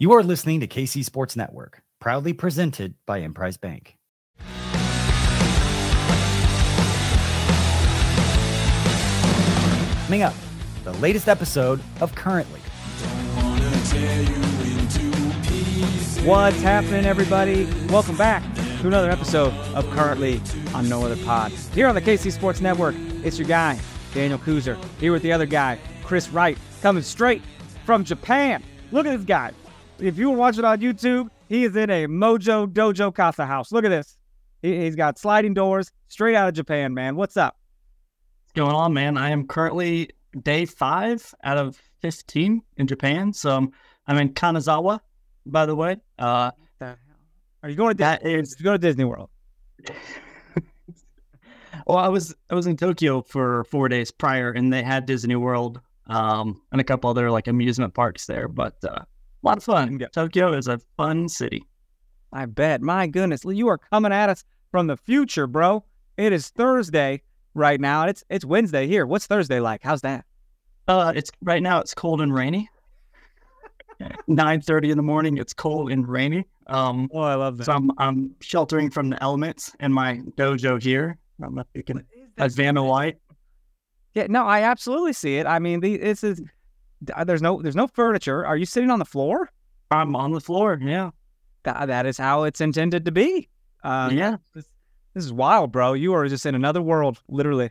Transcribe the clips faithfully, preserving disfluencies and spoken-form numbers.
You are listening to K C Sports Network, proudly presented by Emprise Bank. Coming up, the latest episode of Currently. What's happening, everybody? Welcome back to another episode of Currently on No Other Pod. Here on the K C Sports Network, it's your guy, Daniel Kuzer, here with the other guy, Chris Wright, coming straight from Japan. Look at this guy. If you were watching on YouTube, he is in a Mojo Dojo Casa house. Look at this. He, he's got sliding doors straight out of Japan, man. What's up? What's going on, man? I am currently day five out of fifteen in Japan. So I'm, I'm in Kanazawa, by the way. Uh, the Are you going to that Disney? is, you go to Disney World? well, I was I was in Tokyo for four days prior, and they had Disney World um, and a couple other like amusement parks there. But uh, a lot of fun. Yeah. Tokyo is a fun city. I bet. My goodness, you are coming at us from the future, bro. It is Thursday right now. It's it's Wednesday here. What's Thursday like? How's that? Uh, it's right now. It's cold and rainy. nine thirty in the morning. It's cold and rainy. Um, Oh, I love that. so I'm I'm sheltering from the elements in my dojo here. I don't know if you can. That's Vanna White. Yeah, no, I absolutely see it. I mean, the, this is there's no there's no furniture. Are you sitting on the floor? I'm on the floor. Yeah. That, that is how it's intended to be. Uh, yeah. This, this is wild, bro. You are just in another world, literally.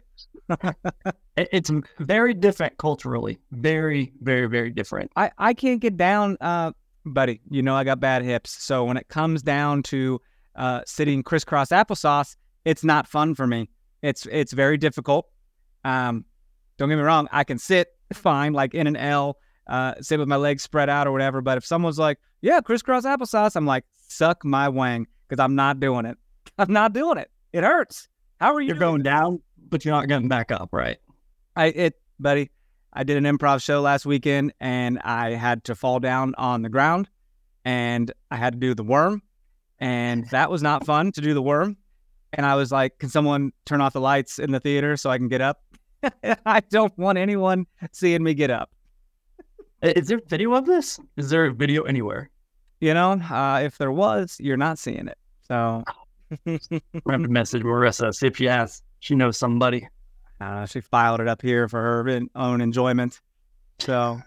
It- it's very different culturally. Very, very, very different. I, I can't get down, uh, buddy. You know I got bad hips, so when it comes down to uh, sitting crisscross applesauce, it's not fun for me. It's it's very difficult. Um, don't get me wrong. I can sit fine, like in an L, uh, sit with my legs spread out or whatever. But if someone's like, "Yeah, crisscross applesauce," I'm like, "Suck my wang," because I'm not doing it. I'm not doing it. It hurts. How are you? You're doing going down, but you're not getting back up, right? I it, buddy. I did an improv show last weekend, and I had to fall down on the ground, and I had to do the worm, and that was not fun to do the worm. And I was like, "Can someone turn off the lights in the theater so I can get up?" I don't want anyone seeing me get up. I- Is there video of this? Is there a video anywhere? You know, uh, if there was, you're not seeing it. So I'm going to message Marissa, see if she has, she knows somebody. uh, she filed it up here for her en- own enjoyment. So,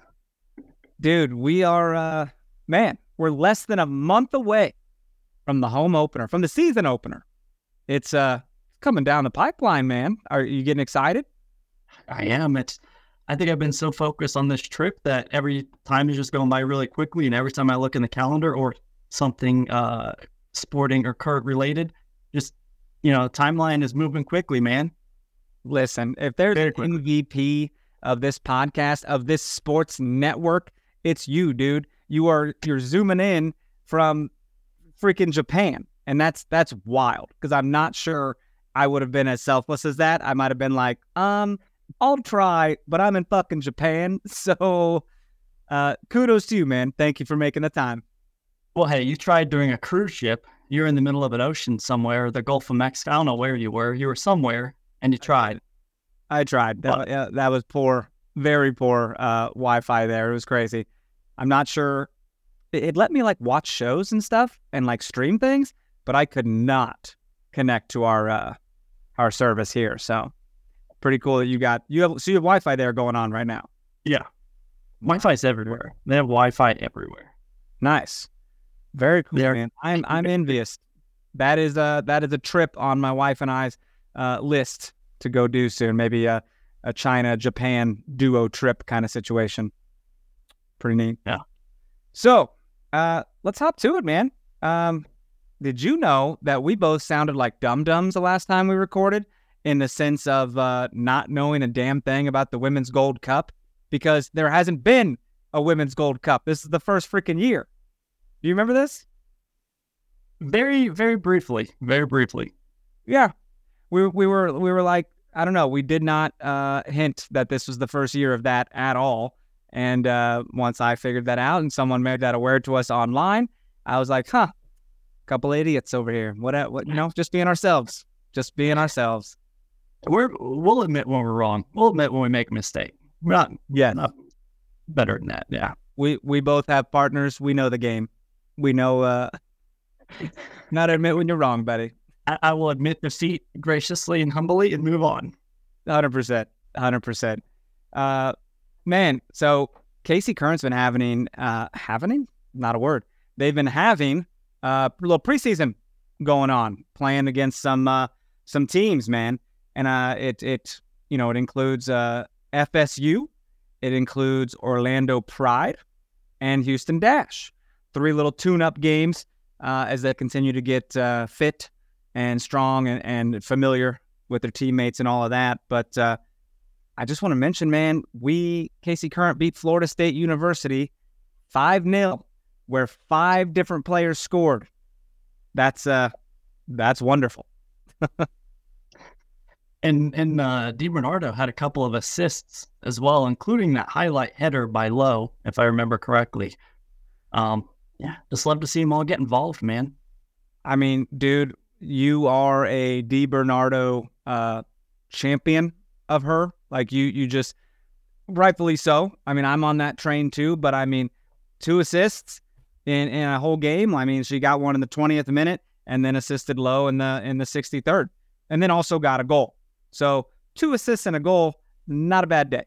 dude, we are, uh, man, we're less than a month away from the home opener, from the season opener. It's uh coming down the pipeline, man. Are you getting excited? I am. It's. I think I've been so focused on this trip that every time is just going by really quickly, and every time I look in the calendar or something uh, sporting or Kurt related, just you know, timeline is moving quickly, man. Listen, if there's Very an quickly. M V P of this podcast, of this sports network, it's you, dude. You are you're zooming in from freaking Japan, and that's that's wild because I'm not sure I would have been as selfless as that. I might have been like, um, I'll try, but I'm in fucking Japan, so uh, kudos to you, man. Thank you for making the time. Well, hey, you tried doing a cruise ship. You're in the middle of an ocean somewhere, the Gulf of Mexico. I don't know where you were. You were somewhere, and you tried. I tried. That, uh, that was poor, very poor uh, Wi-Fi there. It was crazy. I'm not sure. It, it let me like watch shows and stuff and like stream things, but I could not connect to our uh, our service here. So pretty cool that you got you have so you have Wi-Fi there going on right now. Yeah. Wi-Fi's everywhere. They have Wi-Fi everywhere. Nice, very cool, They're- man. I'm I'm envious. That is uh that is a trip on my wife and I's uh, list to go do soon. Maybe a a China Japan duo trip kind of situation. Pretty neat. Yeah. So uh, let's hop to it, man. Um, did you know that we both sounded like dum-dums the last time we recorded in the sense of uh, not knowing a damn thing about the Women's Gold Cup? Because there hasn't been a Women's Gold Cup. This is the first freaking year. Do you remember this? Very, very briefly. Very briefly. Yeah. We we were we were like, I don't know, we did not uh, hint that this was the first year of that at all. And uh, once I figured that out and someone made that aware to us online, I was like, huh, couple idiots over here. What, what, you know, just being ourselves. Just being ourselves. We're, we'll admit when we're wrong. We'll admit when we make a mistake. We're not, Yeah. not better than that. Yeah. we we both have partners. We know the game. We know uh, not to admit when you're wrong, Betty. I, I will admit defeat graciously and humbly and move on. one hundred percent. one hundred percent. Uh, man, so Casey Current's been having, uh, having? Not a word. They've been having uh, a little preseason going on, playing against some uh, some teams, man. And uh, it, it, you know, it includes uh, F S U. It includes Orlando Pride and Houston Dash. Three little tune-up games uh, as they continue to get uh, fit and strong and, and familiar with their teammates and all of that. But uh, I just want to mention, man, we, Casey Current, beat Florida State University five nil, where five different players scored. That's uh, that's wonderful. And and uh, DiBernardo had a couple of assists as well, including that highlight header by Lowe, if I remember correctly. Um, yeah, just love to see them all get involved, man. I mean, dude, you are a DiBernardo uh, champion of her. Like you, you just rightfully so. I mean, I'm on that train too. But I mean, two assists in, in a whole game. I mean, she got one in the twentieth minute and then assisted Lowe in the in the sixty-third, and then also got a goal. So two assists and a goal, not a bad day.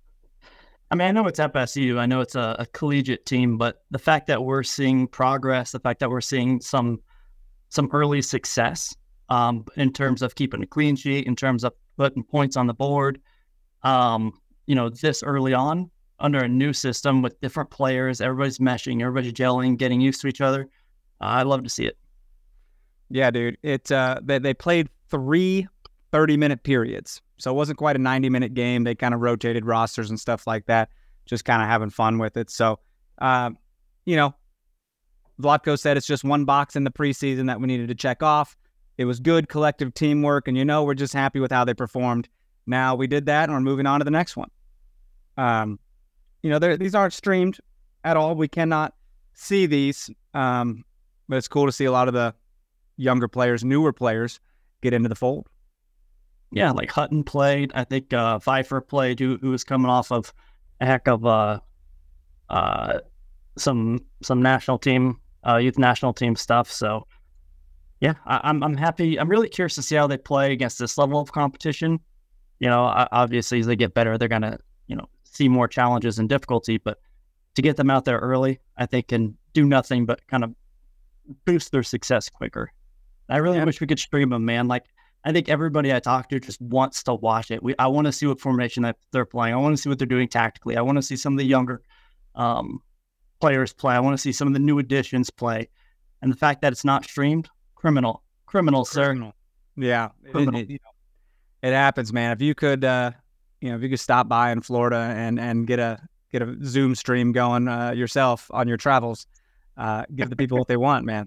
I mean, I know it's F S U. I know it's a, a collegiate team, but the fact that we're seeing progress, the fact that we're seeing some some early success um, in terms of keeping a clean sheet, in terms of putting points on the board, um, you know, this early on under a new system with different players, everybody's meshing, everybody's gelling, getting used to each other. Uh, I love to see it. Yeah, dude. It uh, they, they played three thirty-minute periods. So it wasn't quite a ninety-minute game. They kind of rotated rosters and stuff like that, just kind of having fun with it. So, uh, you know, Vlatko said it's just one box in the preseason that we needed to check off. It was good collective teamwork, and, you know, we're just happy with how they performed. Now we did that, and we're moving on to the next one. Um, you know, these aren't streamed at all. We cannot see these, um, but it's cool to see a lot of the younger players, newer players, get into the fold. Yeah, like Hutton played. I think uh, Pfeiffer played, who, who was coming off of a heck of uh, uh, some some national team, uh, youth national team stuff. So, yeah, I, I'm I'm happy. I'm really curious to see how they play against this level of competition. You know, obviously as they get better, they're gonna you know see more challenges and difficulty. But to get them out there early, I think can do nothing but kind of boost their success quicker. I really yeah. wish we could stream them, man. Like, I think everybody I talk to just wants to watch it. We, I want to see what formation that they're playing. I want to see what they're doing tactically. I want to see some of the younger um, players play. I want to see some of the new additions play. And the fact that it's not streamed, criminal, criminal, criminal. sir. Yeah, criminal. It, it, you know, it happens, man. If you could, uh, you know, if you could stop by in Florida and and get a get a Zoom stream going uh, yourself on your travels, uh, give the people what they want, man.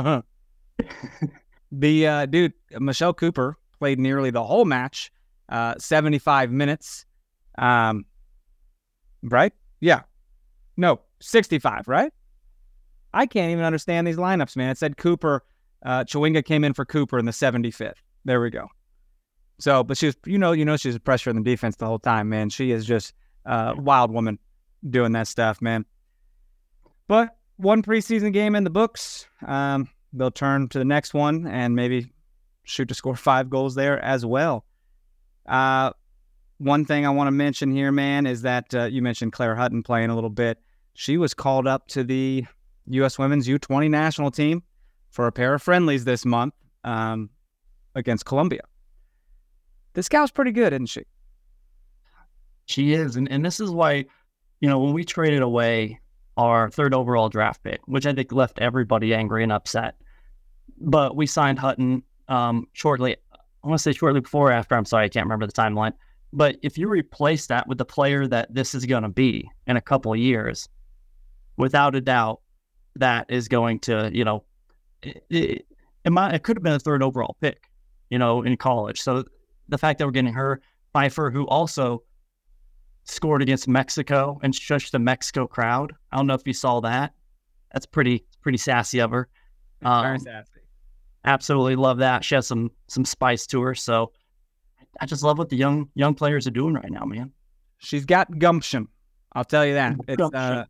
The uh, dude, Michelle Cooper played nearly the whole match, uh, seventy-five minutes. Um, right? Yeah. No, sixty-five, right? I can't even understand these lineups, man. It said Cooper, uh, Chawinga came in for Cooper in the seventy-fifth. There we go. So, but she was, you know, you know, she's a pressure in the defense the whole time, man. She is just a uh, wild woman doing that stuff, man. But one preseason game in the books. Um, They'll turn to the next one and maybe shoot to score five goals there as well. Uh, one thing I want to mention here, man, is that uh, you mentioned Claire Hutton playing a little bit. She was called up to the U S Women's U twenty national team for a pair of friendlies this month um, against Colombia. This gal's pretty good, isn't she? She is. And, and this is why, you know, when we traded away our third overall draft pick, which I think left everybody angry and upset. But we signed Hutton um, shortly, I want to say shortly before or after, I'm sorry, I can't remember the timeline. But if you replace that with the player that this is going to be in a couple of years, without a doubt, that is going to, you know, it, it, it, might, it could have been a third overall pick, you know, in college. So the fact that we're getting her, Pfeiffer, who also scored against Mexico and shushed the Mexico crowd. I don't know if you saw that. That's pretty pretty sassy of her. Um, Very sassy. Absolutely love that. She has some some spice to her. So I just love what the young young players are doing right now, man. She's got gumption. I'll tell you that. It's uh,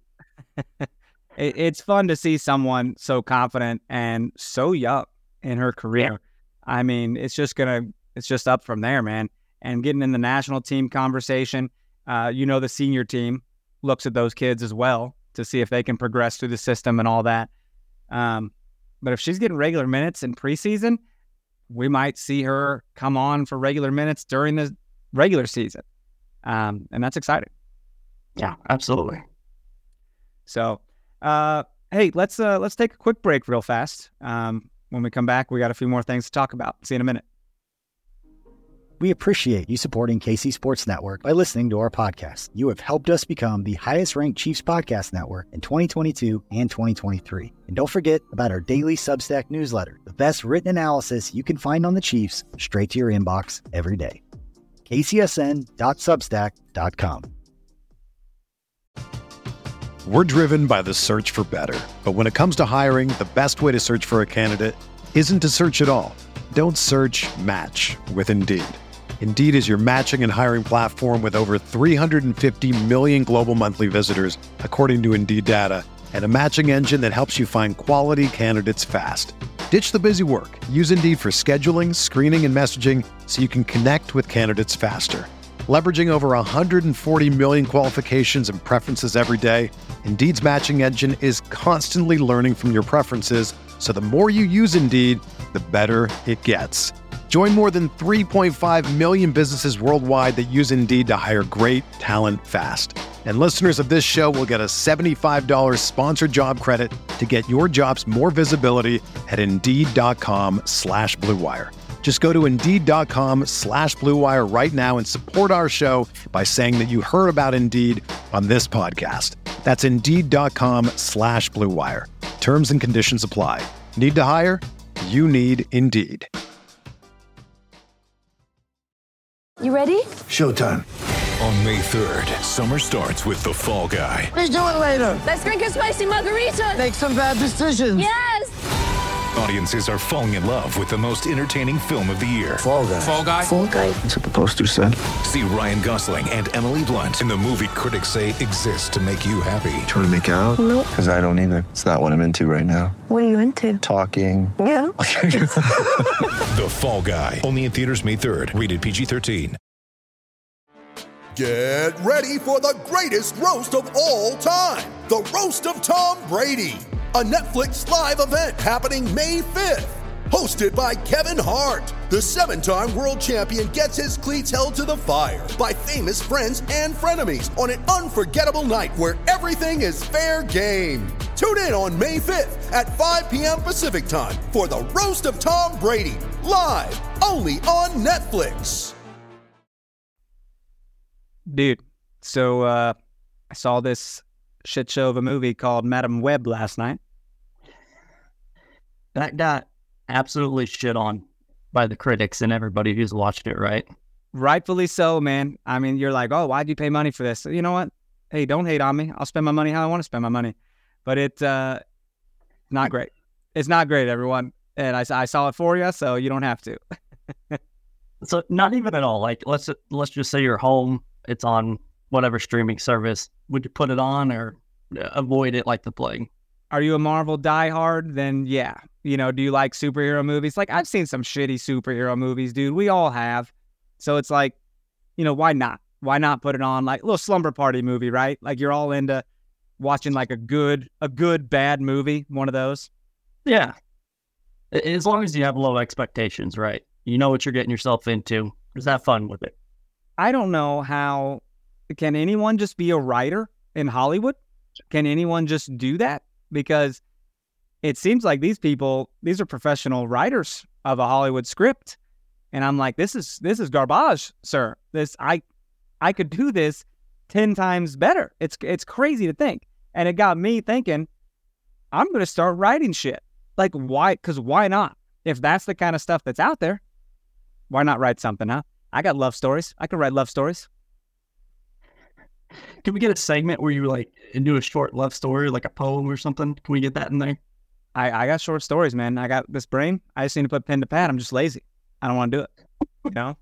it, it's fun to see someone so confident and so young in her career. I mean, it's just gonna, it's just up from there, man. And getting in the national team conversation, uh, you know, the senior team looks at those kids as well to see if they can progress through the system and all that. Um, but if she's getting regular minutes in preseason, we might see her come on for regular minutes during the regular season. Um, and that's exciting. Yeah, absolutely. So, uh, hey, let's uh, let's take a quick break real fast. Um, when we come back, we got a few more things to talk about. See you in a minute. We appreciate you supporting K C Sports Network by listening to our podcast. You have helped us become the highest-ranked Chiefs podcast network in twenty twenty-two and twenty twenty-three. And don't forget about our daily Substack newsletter, the best written analysis you can find on the Chiefs straight to your inbox every day. K C S N dot substack dot com. We're driven by the search for better. But when it comes to hiring, the best way to search for a candidate isn't to search at all. Don't search, match with Indeed. Indeed is your matching and hiring platform with over three hundred fifty million global monthly visitors, according to Indeed data, and a matching engine that helps you find quality candidates fast. Ditch the busy work. Use Indeed for scheduling, screening, and messaging so you can connect with candidates faster. Leveraging over one hundred forty million qualifications and preferences every day, Indeed's matching engine is constantly learning from your preferences, so the more you use Indeed, the better it gets. Join more than three point five million businesses worldwide that use Indeed to hire great talent fast. And listeners of this show will get a seventy-five dollars sponsored job credit to get your jobs more visibility at Indeed.com slash Blue Wire. Just go to Indeed.com slash Blue Wire right now and support our show by saying that you heard about Indeed on this podcast. That's Indeed.com slash Blue Wire. Terms and conditions apply. Need to hire? You need Indeed. You ready? Showtime. On May third, summer starts with The Fall Guy. Let's do it later. Let's drink a spicy margarita. Make some bad decisions. Yes! Audiences are falling in love with the most entertaining film of the year. Fall Guy. Fall Guy? Fall guy. That's what the poster said. See Ryan Gosling and Emily Blunt in the movie critics say exists to make you happy. Trying to make it out? Nope. Because I don't either. It's not what I'm into right now. What are you into? Talking. Yeah. The Fall Guy. Only in theaters May third. Rated P G thirteen. Get ready for the greatest roast of all time. The Roast of Tom Brady. A Netflix live event happening May fifth. Hosted by Kevin Hart. The seven-time world champion gets his cleats held to the fire by famous friends and frenemies on an unforgettable night where everything is fair game. Tune in on May fifth at five p.m. Pacific time for the Roast of Tom Brady. Live only on Netflix. Dude, so uh, I saw this shit show of a movie called Madam Web last night. That got absolutely shit on by the critics and everybody who's watched it, right? Rightfully so, man. I mean, you're like, oh, why'd you pay money for this? You know what? Hey, don't hate on me. I'll spend my money how I want to spend my money. But it's uh, not great. It's not great, everyone. And I, I saw it for you, so you don't have to. So not even at all. Like, let's let's just say you're home. It's on whatever streaming service. Would you put it on or avoid it like the plague? Are you a Marvel diehard? Then yeah. You know, do you like superhero movies? Like, I've seen some shitty superhero movies, dude. We all have. So it's like, you know, why not? Why not put it on? Like a little slumber party movie, right? Like you're all into watching like a good, a good, bad movie. One of those. Yeah. As long as you have low expectations, right? You know what you're getting yourself into. Just have fun with it. I don't know how, can anyone just be a writer in Hollywood? Can anyone just do that? Because it seems like these people, these are professional writers of a Hollywood script. And I'm like, this is, this is garbage, sir. This, I, I could do this ten times better. It's, it's crazy to think. And it got me thinking, I'm going to start writing shit. Like why? Cause why not? If that's the kind of stuff that's out there, why not write something, huh? I got love stories. I can write love stories. Can we get a segment where you like do a short love story, like a poem or something? Can we get that in there? I, I got short stories, man. I got this brain. I just need to put pen to pad. I'm just lazy. I don't want to do it. You know?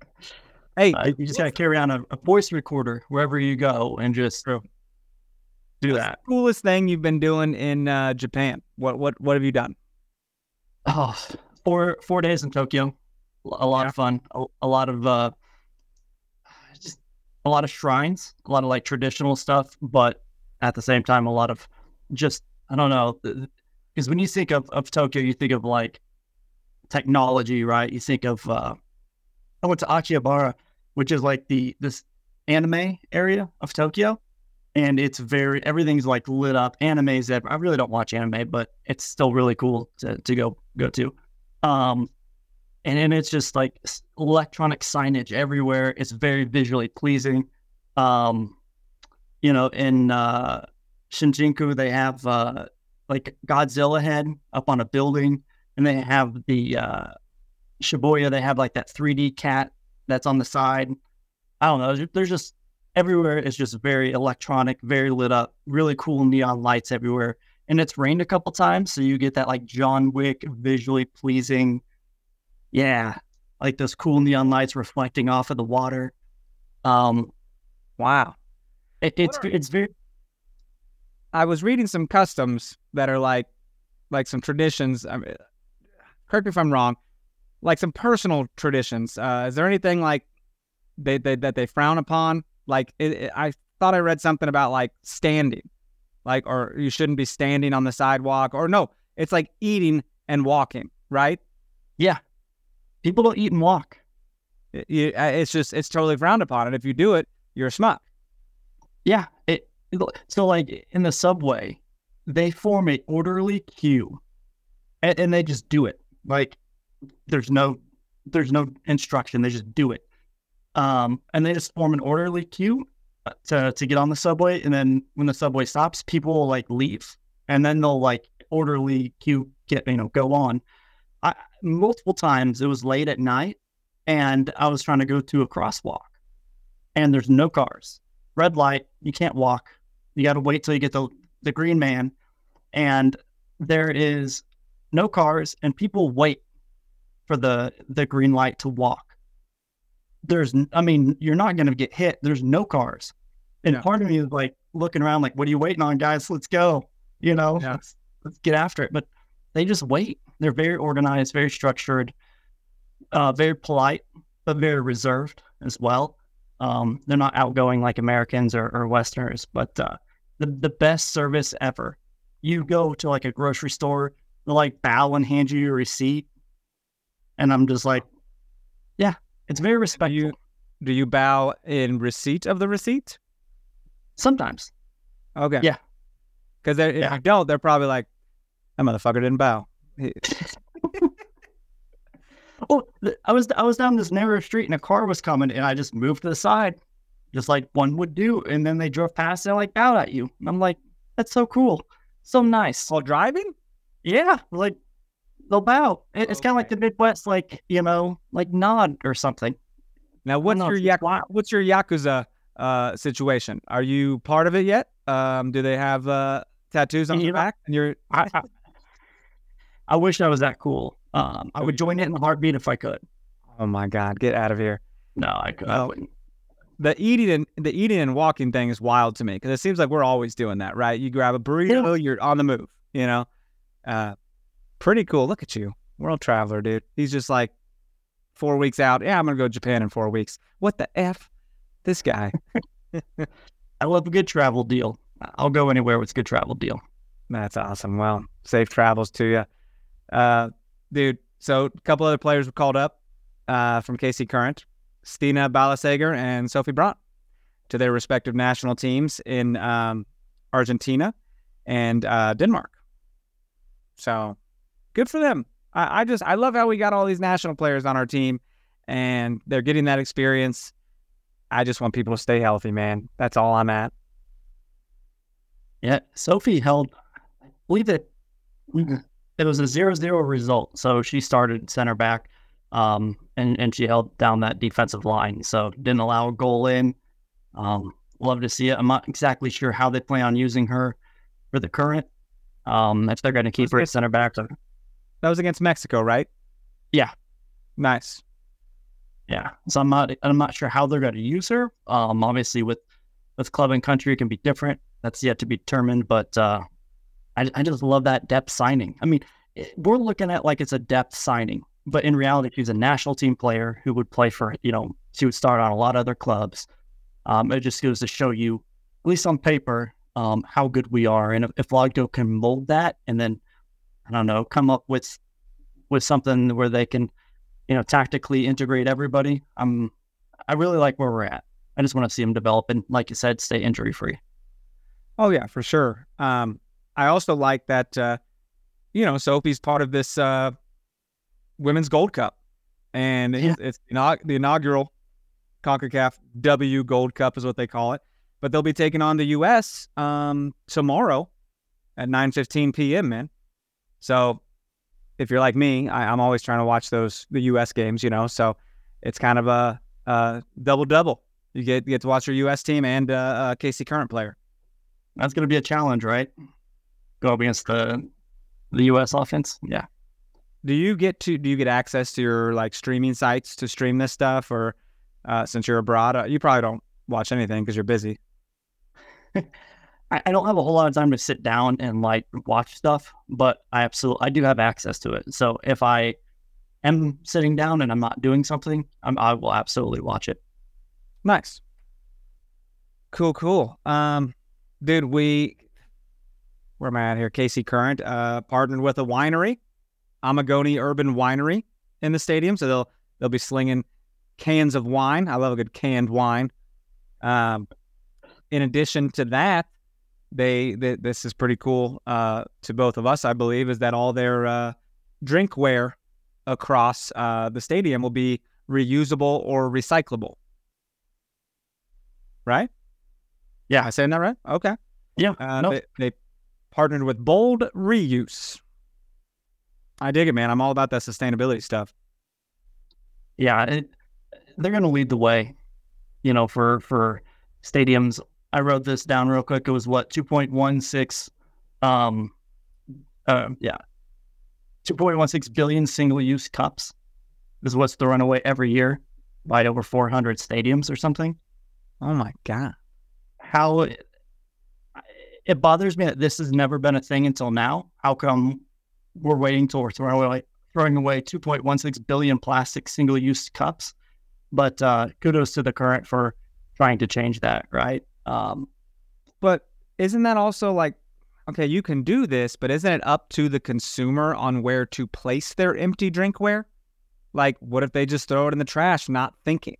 Hey. Uh, you just got to carry on a, a voice recorder wherever you go and just True. do What's that. the coolest thing you've been doing in uh, Japan? What what what have you done? Oh, four four days in Tokyo, a lot Yeah. of fun, a, a lot of uh, just a lot of shrines, a lot of like traditional stuff, but at the same time, a lot of just I don't know, because when you think of, of Tokyo, you think of like technology, right? You think of uh, I went to Akihabara, which is like the this anime area of Tokyo. And it's very, everything's like lit up. Anime's ever. I really don't watch anime, but it's still really cool to, to go go to. Um, and then it's just like s- electronic signage everywhere. It's very visually pleasing. Um, you know, in uh, Shinjuku, they have uh, like Godzilla head up on a building, and they have the uh, Shibuya. They have like that three D cat that's on the side. I don't know. There's, there's just everywhere is just very electronic, very lit up, really cool neon lights everywhere. And it's rained a couple times, so you get that like John Wick visually pleasing, yeah, like those cool neon lights reflecting off of the water. Um, Wow. it, it's What are- it's very I was reading some customs that are like like some traditions. I mean, correct me if I'm wrong. Like some personal traditions. Uh, is there anything like they, they that they frown upon? Like it, it, I thought I read something about like standing, like or you shouldn't be standing on the sidewalk, or no, it's like eating and walking, right? yeah. People don't eat and walk. It, you, uh, it's just it's totally frowned upon, and if you do it, you're a schmuck. Yeah. It, it so like in the subway, they form a orderly queue, and, and they just do it. Like there's no there's no instruction. They just do it. Um, and they just form an orderly queue to to get on the subway. And then when the subway stops, people will like leave, and then they'll like orderly queue get you know go on. I, multiple times it was late at night, and I was trying to go to a crosswalk, and there's no cars. Red light, you can't walk. You got to wait till you get the the green man, and there is no cars, and people wait for the the green light to walk. There's, I mean, you're not going to get hit. There's no cars. And Yeah. part of me is like looking around, like, what are you waiting on, guys? Let's go. You know, Yeah. let's, let's get after it. But they just wait. They're very organized, very structured, uh, very polite, but very reserved as well. Um, they're not outgoing like Americans or, or Westerners, but uh, the, the best service ever. You go to like a grocery store, they'll like bow and hand you your receipt. And I'm just like, yeah. It's very respectful. Do you do you bow in receipt of the receipt? Sometimes. Okay. Yeah. Because if Yeah. you don't, they're probably like, that motherfucker didn't bow. He- Well, th- I was I was down this narrow street and a car was coming, and I just moved to the side, just like one would do. And then they drove past and like bowed at you. And I'm like, that's so cool, so nice. While driving? Yeah, like they'll bow. It, it's kind of like Okay. the Midwest, like you know, like nod or something. Now, what's know, your it's yak- wild. what's your yakuza uh, situation? Are you part of it yet? Um, do they have uh, tattoos on You your know- back? And you're I, I I wish I was that cool. Um, I would join it in a heartbeat if I could. oh my god, get out of here! No, I could. I Well, wouldn't. The eating and the eating and walking thing is wild to me because it seems like we're always doing that, right? You grab a burrito, you're on the move. You know, uh, pretty cool. Look at you, world traveler, dude. He's just like four weeks out. Yeah, I'm gonna go to Japan in four weeks. What the f? This guy. I love a good travel deal. I'll go anywhere with a good travel deal. That's awesome. Well, safe travels to you. Uh, dude, so a couple other players were called up uh, from K C Current, Stina Balaseger and Sophie Brandt, to their respective national teams in um, Argentina and uh, Denmark. So good for them. I, I just, I love how we got all these national players on our team and they're getting that experience. I just want people to stay healthy, man. That's all I'm at. Yeah, Sophie held, I believe that it was a zero zero result. So she started center back um, and, and she held down that defensive line. So didn't allow a goal in. Um, love to see it. I'm not exactly sure how they plan on using her for the Current. Um, if they're going to keep her at center back. So, That was against Mexico, right? Yeah. Nice. yeah. So I'm not, I'm not sure how they're going to use her. Um, obviously with with club and country, it can be different. That's yet to be determined. But uh, I, I just love that depth signing. I mean, we're looking at like it's a depth signing, but in reality, she's a national team player who would play for, you know, she would start on a lot of other clubs. Um, it just goes to show you, at least on paper, um, how good we are. And if, if Lagdo can mold that and then, I don't know, come up with with something where they can, you know, tactically integrate everybody, I'm, I really like where we're at. I just want to see them develop and, like you said, stay injury free. Oh yeah, for sure. Um, I also like that, uh, you know, Sophie's part of this uh, Women's Gold Cup, and it's, Yeah. it's inaug- the inaugural CONCACAF W Gold Cup is what they call it. But they'll be taking on the U S um, tomorrow at nine fifteen p.m., man. So if you're like me, I, I'm always trying to watch those the U S games, you know. So it's kind of a, a double-double. You get, you get to watch your U S team and uh, a K C Current player. That's going to be a challenge, right? Go up against the the U S offense. Yeah. Do you get to do you get access to your like streaming sites to stream this stuff, or uh, since you're abroad, uh, you probably don't watch anything because you're busy? I, I don't have a whole lot of time to sit down and like watch stuff, but I absolutely I do have access to it. So if I am sitting down and I'm not doing something, I'm, I will absolutely watch it. Nice, cool, cool. Um, dude, we where am I at here? K C Current uh partnered with a winery, Amagoni Urban Winery, in the stadium, so they'll they'll be slinging cans of wine. I love a good canned wine. Um, in addition to that, they, they this is pretty cool uh, to both of us, I believe, is that all their uh, drinkware across uh, the stadium will be reusable or recyclable. Right? Yeah. Am I saying that right? Okay. Yeah. Uh, no. they, they partnered with Bold Reuse. I dig it, man. I'm all about that sustainability stuff. Yeah, it, they're going to lead the way, you know, for, for stadiums. I wrote this down real quick. It was what, two point one six, um, uh, yeah, two point one six billion single-use cups is what's thrown away every year by over four hundred stadiums or something. Oh my God. How it, it bothers me that this has never been a thing until now. How come we're waiting till we're throwing away, throwing away two point one six billion plastic single-use cups? But uh, kudos to the Current for trying to change that, right? Um, but isn't that also like, okay, you can do this, but isn't it up to the consumer on where to place their empty drinkware? Like, what if they just throw it in the trash, not thinking?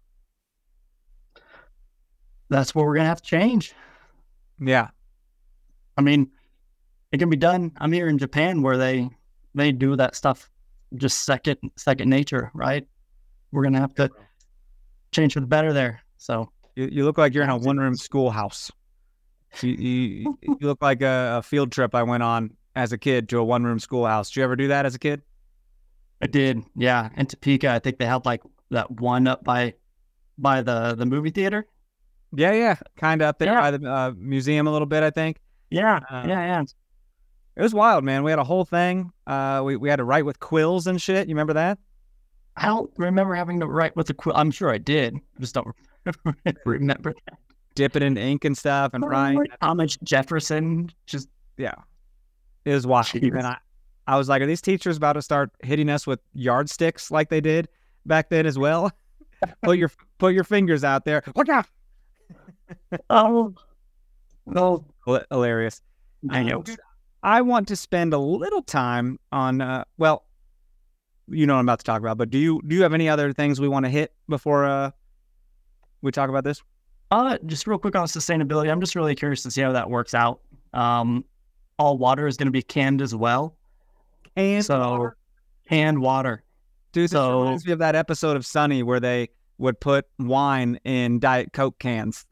That's what we're going to have to change. Yeah. I mean, it can be done. I'm here in Japan where they they do that stuff just second second nature, right? We're going to have to change for the better there. So you, you look like you're in a one-room schoolhouse. You, you, you look like a, a field trip I went on as a kid to a one-room schoolhouse. Did you ever do that as a kid? I did, yeah. In Topeka, I think they had like that one up by by the, the movie theater. Yeah, yeah. Kind of up there Yeah. by the uh, museum a little bit, I think. Yeah, Uh, yeah, yeah. It was wild, man. We had a whole thing. Uh, we, we had to write with quills and shit. You remember that? I don't remember having to write with a quill. I'm sure I did. I just don't remember that. Dip it in ink and stuff and write. Thomas Jefferson. Just Yeah. It was wild. Jeez. And I, I was like, are these teachers about to start hitting us with yardsticks like they did back then as well? put your put your fingers out there. Look out. oh, no. H- Hilarious. I know. Uh, I want to spend a little time on, uh, well, you know what I'm about to talk about, but do you do you have any other things we want to hit before uh, we talk about this? Uh, just real quick on sustainability. I'm just really curious to see how that works out. Um, all water is going to be canned as well. And So, canned water. dude, this so- reminds me of that episode of Sunny where they would put wine in Diet Coke cans.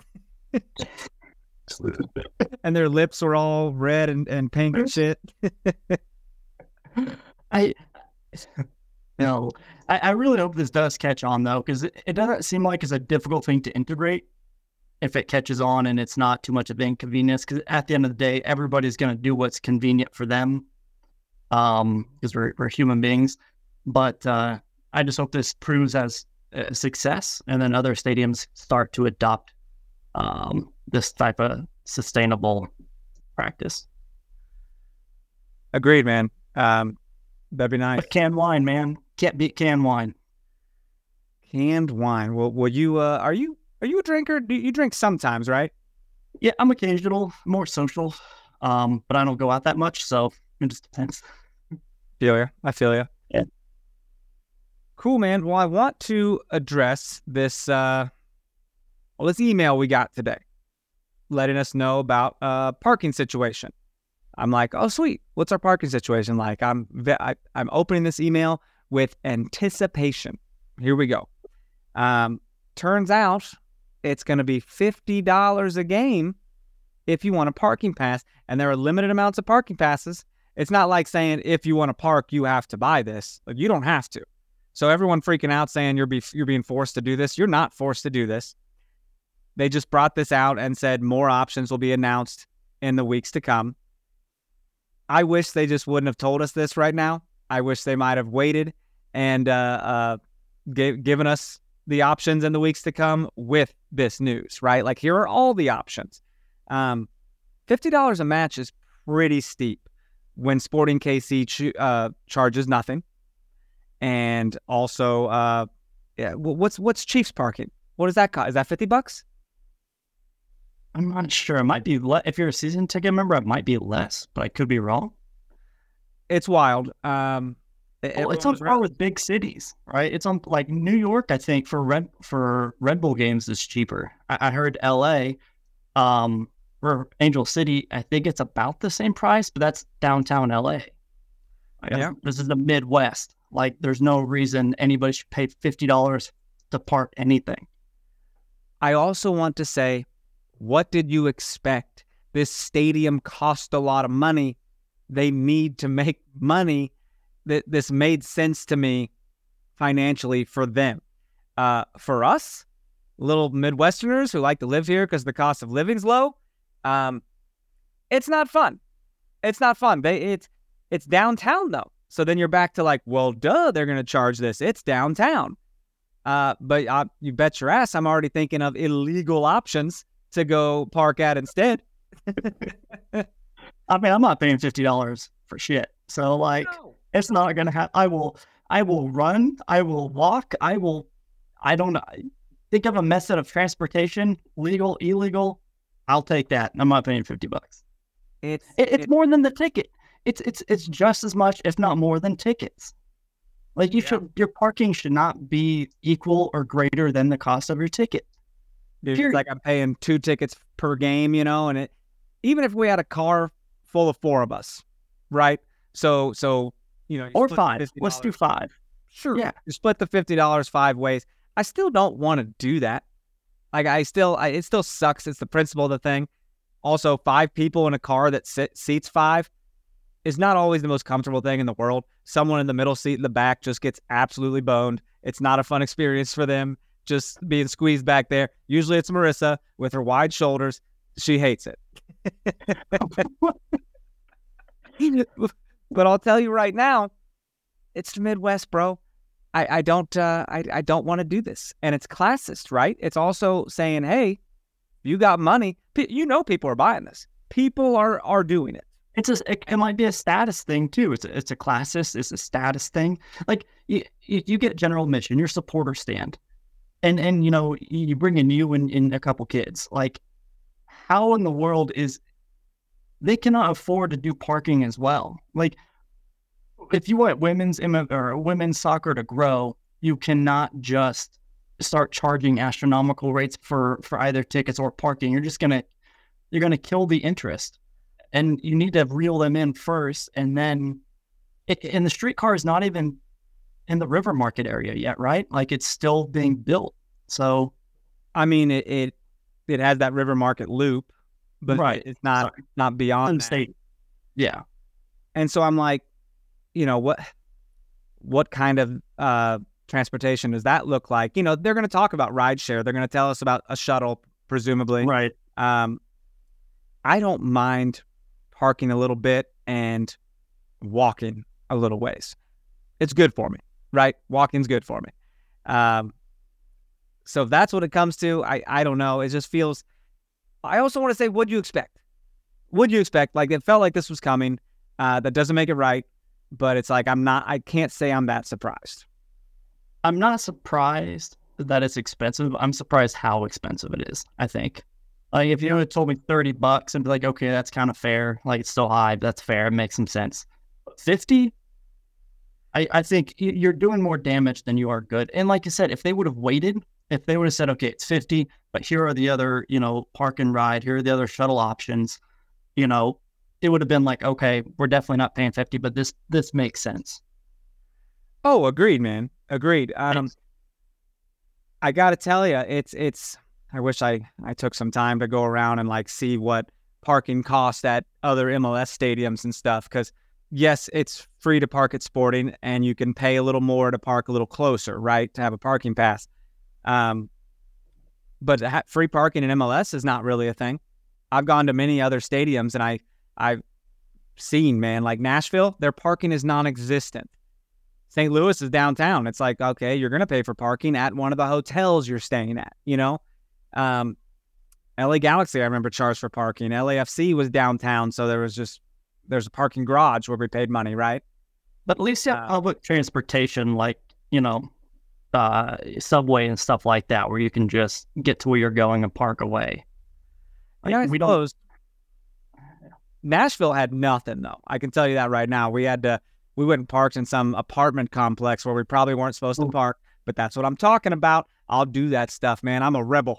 And their lips were all red and, and pink and shit. I, you know, I, I really hope this does catch on though, because it, it doesn't seem like it's a difficult thing to integrate if it catches on and it's not too much of an inconvenience. Because at the end of the day, everybody's going to do what's convenient for them, um, because we're we're human beings. But uh, I just hope this proves as a success, and then other stadiums start to adopt um, this type of sustainable practice. Agreed, man. Um, that'd be nice. But canned wine, man, can't beat canned wine. Canned wine. Well, will you? Uh, are you? Are you a drinker? Do you drink sometimes, right? Yeah, I'm occasional, more social, um, but I don't go out that much, so it just depends. Feel ya. I feel ya. Yeah. Cool, man. Well, I want to address this. Uh, well, this email we got today, letting us know about a uh, parking situation. I'm like, oh, sweet. What's our parking situation like? I'm ve- I, I'm opening this email with anticipation. Here we go. Um, turns out it's going to be fifty dollars a game if you want a parking pass, and there are limited amounts of parking passes. It's not like saying if you want to park, you have to buy this. Like, you don't have to. So everyone freaking out saying you're be you're being forced to do this. You're not forced to do this. They just brought this out and said more options will be announced in the weeks to come. I wish they just wouldn't have told us this right now. I wish they might have waited and uh, uh, gave, given us the options in the weeks to come with this news, right? Like, here are all the options. Um, fifty dollars a match is pretty steep when Sporting K C ch- uh, charges nothing. And also, uh, yeah, what's what's Chiefs parking? What does that cost? Is that fifty bucks? I'm not sure. It might be le- if you're a season ticket member, it might be less, but I could be wrong. It's wild. Um, well, it's on par with big cities, right? It's on like New York. I think for Red for Red Bull games is cheaper. I, I heard L A, um, or Angel City. I think it's about the same price, but that's downtown L A. Yeah. This is the Midwest. Like, there's no reason anybody should pay fifty dollars to park anything. I also want to say, what did you expect? This stadium cost a lot of money. They need to make money. That this made sense to me financially for them. Uh, for us, little Midwesterners who like to live here because the cost of living's low, um, it's not fun. It's not fun. They it's it's downtown though. So then you're back to like, well, duh, they're going to charge this. It's downtown. Uh, but uh, you bet your ass I'm already thinking of illegal options to go park at instead. I mean, I'm not paying fifty dollars for shit. So like, no. It's not going to happen. I will, I will run. I will walk. I will, I don't know. Think of a method of transportation, legal, illegal. I'll take that. I'm not paying fifty bucks. It's, it, it's it, more than the ticket. It's, it's, it's just as much, if not more than tickets. Like you yeah. should, your parking should not be equal or greater than the cost of your ticket. Dude, it's like I'm paying two tickets per game, you know, and it, even if we had a car full of four of us, right? So, so, you know, you or five, let's do five. Sure. Yeah. You split the fifty dollars five ways. I still don't want to do that. Like I still, I, it still sucks. It's the principle of the thing. Also, five people in a car that sit, seats five is not always the most comfortable thing in the world. Someone in the middle seat in the back just gets absolutely boned. It's not a fun experience for them. Just being squeezed back there. Usually it's Marissa with her wide shoulders. She hates it. But I'll tell you right now, it's the Midwest, bro. I, I don't uh, I, I don't want to do this. And it's classist, right? It's also saying, hey, you got money. P- you know people are buying this. People are are doing it. It's a, it, it might be a status thing too. It's a, it's a classist. It's a status thing. Like you, you, you get general admission, your supporter stand. And, and you know, you bring in you and, and a couple kids. Like, how in the world is... They cannot afford to do parking as well. Like, if you want women's or women's soccer to grow, you cannot just start charging astronomical rates for, for either tickets or parking. You're just gonna you're gonna kill the interest, and you need to reel them in first. And then, it, and the streetcar is not even in the River Market area yet, right? Like, it's still being built. So, I mean, it it, it has that River Market loop. But right. it's not Sorry. not beyond state. Yeah. And so I'm like, you know, what what kind of uh, transportation does that look like? You know, they're going to talk about rideshare. They're going to tell us about a shuttle, presumably. Right. Um, I don't mind parking a little bit and walking a little ways. It's good for me, right? Walking's good for me. Um, so if that's what it comes to, I, I don't know. It just feels... I also want to say, what'd you expect? What'd you expect? Like, it felt like this was coming. Uh, that doesn't make it right, but it's like, I'm not, I can't say I'm that surprised. I'm not surprised that it's expensive. I'm surprised how expensive it is, I think. Like, if you would have told me thirty bucks, I'd be like, okay, that's kind of fair. Like, it's still high, but that's fair. It makes some sense. But fifty? I, I think you're doing more damage than you are good. And like I said, if they would have waited, if they would have said, okay, it's fifty, but here are the other, you know, park and ride, here are the other shuttle options, you know, it would have been like, okay, we're definitely not paying fifty, but this this makes sense. Oh, agreed, man. Agreed. Um, I got to tell you, it's, it's, I wish I, I took some time to go around and like see what parking costs at other M L S stadiums and stuff. Cause yes, it's free to park at Sporting and you can pay a little more to park a little closer, right? To have a parking pass. Um, but ha- free parking in M L S is not really a thing. I've gone to many other stadiums and I, I've seen, man, like Nashville, their parking is non-existent. Saint Louis is downtown. It's like, okay, you're going to pay for parking at one of the hotels you're staying at, you know? Um, L A Galaxy, I remember, charged for parking. L A F C was downtown, so there was just, there's a parking garage where we paid money, right? But at least you have Uh, public transportation, like, you know, uh, subway and stuff like that, where you can just get to where you're going and park away. Like, Yeah, I we suppose. Nashville had nothing, though. I can tell you that right now. We had to, we went and parked in some apartment complex where we probably weren't supposed to park, but that's what I'm talking about. I'll do that stuff, man. I'm a rebel.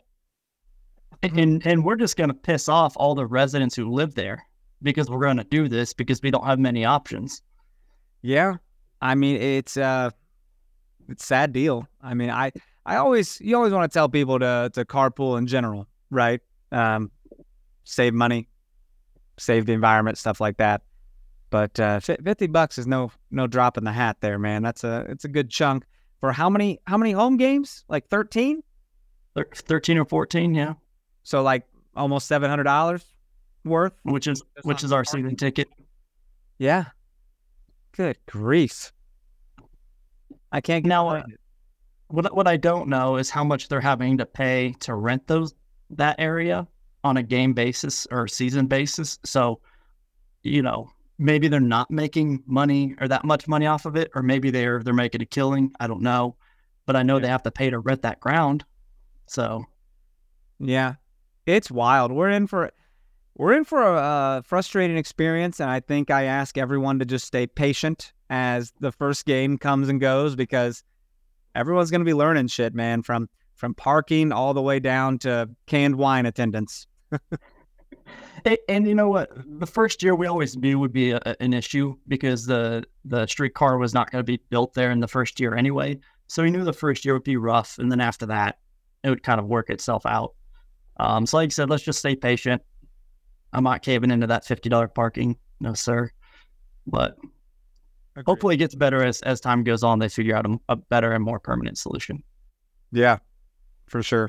And and we're just going to piss off all the residents who live there because we're going to do this because we don't have many options. Yeah. I mean, it's uh it's a sad deal. I mean, I I always you always want to tell people to to carpool in general, right? Um save money, save the environment, stuff like that. But uh fifty bucks is no no drop in the hat there, man. That's a it's a good chunk for how many how many home games? Like thirteen? thirteen or fourteen, yeah. So like almost seven hundred dollars worth, which is which is our season ticket. Yeah. Good grief. I can't get now. Uh, what what I don't know is how much they're having to pay to rent those that area on a game basis or season basis. So, you know, maybe they're not making money or that much money off of it, or maybe they're they're making a killing. I don't know, but I know yeah. they have to pay to rent that ground. So, yeah, it's wild. We're in for we're in for a uh, frustrating experience, and I think I ask everyone to just stay patient as the first game comes and goes, because everyone's going to be learning shit, man, from from parking all the way down to canned wine attendance. and, and you know what? The first year we always knew would be a, an issue because the the streetcar was not going to be built there in the first year anyway. So we knew the first year would be rough, and then after that, it would kind of work itself out. Um, so like I said, let's just stay patient. I'm not caving into that fifty dollars parking. No, sir. But Agreed. Hopefully it gets better as, as time goes on. They figure out a, a better and more permanent solution. Yeah, for sure.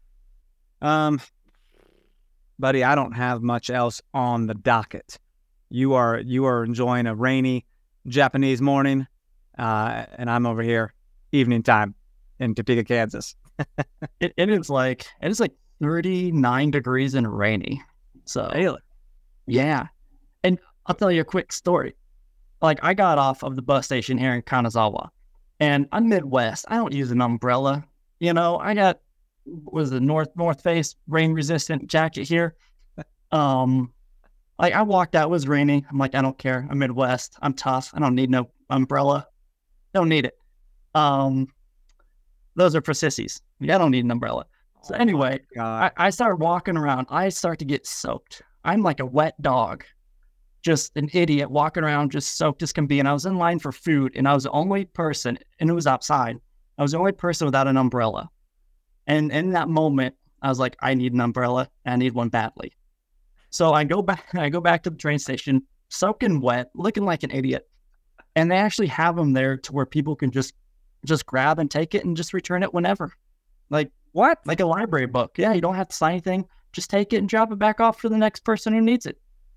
Um, buddy, I don't have much else on the docket. You are you are enjoying a rainy Japanese morning, uh, and I'm over here evening time in Topeka, Kansas. it, it is like it is like thirty-nine degrees and rainy. So really? Yeah. And I'll tell you a quick story. Like, I got off of the bus station here in Kanazawa, and I'm Midwest. I don't use an umbrella. You know, I got, was the North North Face rain resistant jacket here. Um, like, I walked out, it was raining. I'm like, I don't care. I'm Midwest. I'm tough. I don't need no umbrella. Don't need it. Um, those are for sissies. I don't need an umbrella. So anyway, oh I, I start walking around. I start to get soaked. I'm like a wet dog. Just an idiot walking around, just soaked as can be. And I was in line for food, and I was the only person, and it was outside. I was the only person without an umbrella. And in that moment, I was like, I need an umbrella. I need one badly. So I go back, I go back to the train station, soaking wet, looking like an idiot. And they actually have them there to where people can just, just grab and take it and just return it whenever. Like what? Like a library book. Yeah, you don't have to sign anything. Just take it and drop it back off for the next person who needs it.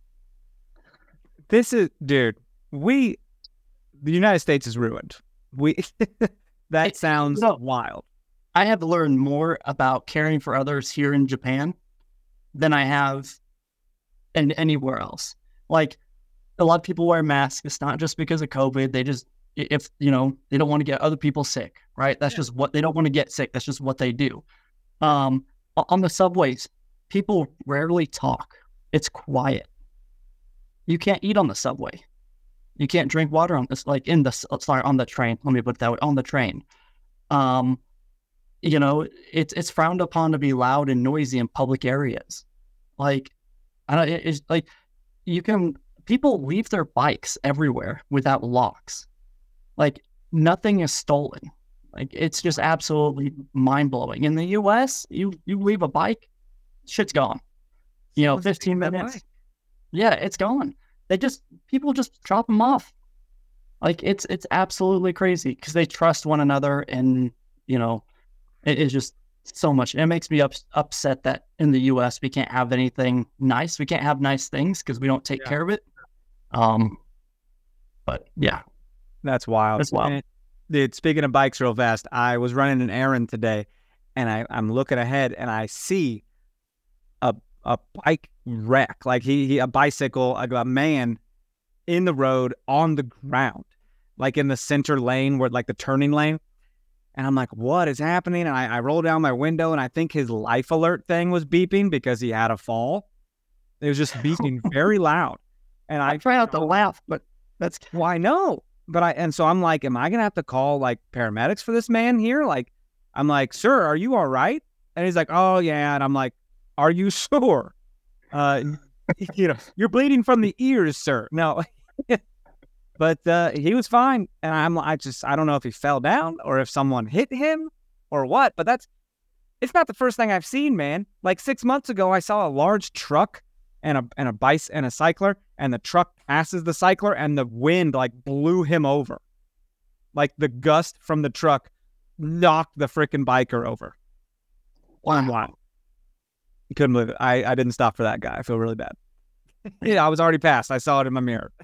This is, dude, we, the United States is ruined. We, that it, sounds you know, wild. I have learned more about caring for others here in Japan than I have in anywhere else. Like, a lot of people wear masks. It's not just because of COVID. They just, if, you know, they don't want to get other people sick, right? That's yeah. just what, they don't want to get sick. That's just what they do. Um, on the subways, people rarely talk. It's quiet. You can't eat on the subway. You can't drink water on this, like in the, sorry, on the train. Let me put it that way, on the train. Um, you know, it's, it's frowned upon to be loud and noisy in public areas. Like, I don't, it's like, you can, people leave their bikes everywhere without locks. Like, nothing is stolen. Like, it's just absolutely mind-blowing. In the U S, you, you leave a bike, shit's gone. You know, fifteen minutes. Yeah, it's gone. They just, people just drop them off. Like, it's, it's absolutely crazy because they trust one another, and, you know, it is just so much. It makes me up, upset that in the U S we can't have anything nice. We can't have nice things because we don't take yeah. care of it. Um, but yeah, that's wild. That's wild. And, dude, speaking of bikes real fast, I was running an errand today, and I, I'm looking ahead, and I see a a bike wreck, like he, he a bicycle, a, a man in the road on the ground, like in the center lane where like the turning lane. And I'm like, what is happening? And I, I roll down my window, and I think his life alert thing was beeping because he had a fall. It was just beeping very loud. And I, I try not to laugh, but that's well, I know. But I, and so I'm like, am I going to have to call like paramedics for this man here? Like, I'm like, sir, are you all right? And he's like, oh yeah. And I'm like, are you sure? Uh, you know, you're bleeding from the ears, sir. No, but uh, he was fine. And I'm, I just, I don't know if he fell down or if someone hit him or what, but that's, it's not the first thing I've seen, man. Like six months ago, I saw a large truck and a, and a bike and a cycler, and the truck passes the cycler, and the wind like blew him over. Like the gust from the truck knocked the freaking biker over. Wow. Wow. You couldn't believe it. I, I didn't stop for that guy. I feel really bad. Yeah, I was already past. I saw it in my mirror.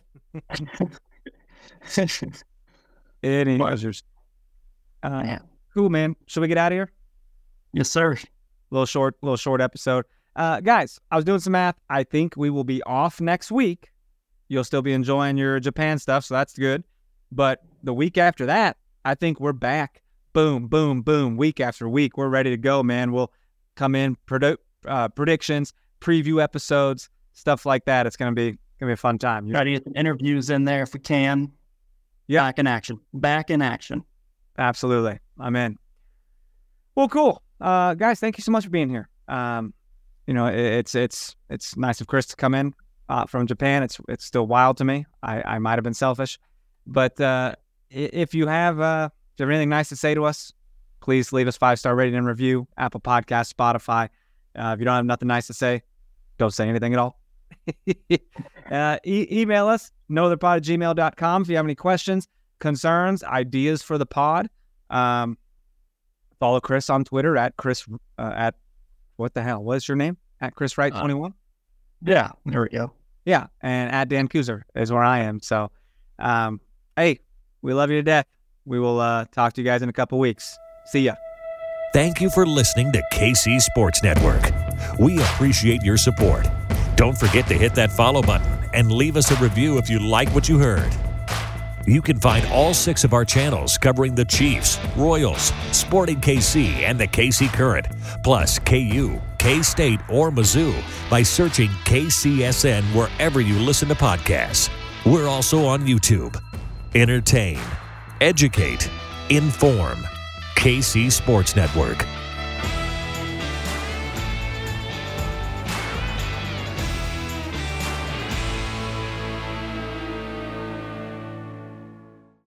Any measures. Uh, yeah. Cool, man. Should we get out of here? Yes, sir. Little short, little short episode. Uh, guys, I was doing some math. I think we will be off next week. You'll still be enjoying your Japan stuff, so that's good. But the week after that, I think we're back. Boom, boom, boom. Week after week, we're ready to go, man. We'll come in, produ- uh, predictions, preview episodes, stuff like that. It's gonna be gonna be a fun time. Try to get the interviews in there if we can. Yeah, back in action. Back in action. Absolutely, I'm in. Well, cool, uh, guys. Thank you so much for being here. Um, you know, it, it's it's it's nice of Chris to come in uh, from Japan. It's it's still wild to me. I, I might have been selfish, but uh, if you have uh, if you have anything nice to say to us, please leave us five star rating and review. Apple Podcasts, Spotify. Uh, if you don't have nothing nice to say, don't say anything at all. uh, e- email us, knowtherpod at gmail dot com if you have any questions, concerns, ideas for the pod. Um, follow Chris on Twitter at Chris, uh, at what the hell? What's your name? At Chris Wright twenty-one? Uh, yeah, there we go. Yeah, and at Dan Kuzer is where I am. So, um, hey, we love you to death. We will uh, talk to you guys in a couple weeks. See ya. Thank you for listening to K C Sports Network. We appreciate your support. Don't forget to hit that follow button and leave us a review if you like what you heard. You can find all six of our channels covering the Chiefs, Royals, Sporting K C, and the K C Current, plus K U, K-State, or Mizzou by searching K C S N wherever you listen to podcasts. We're also on YouTube. Entertain, educate, inform. K C Sports Network.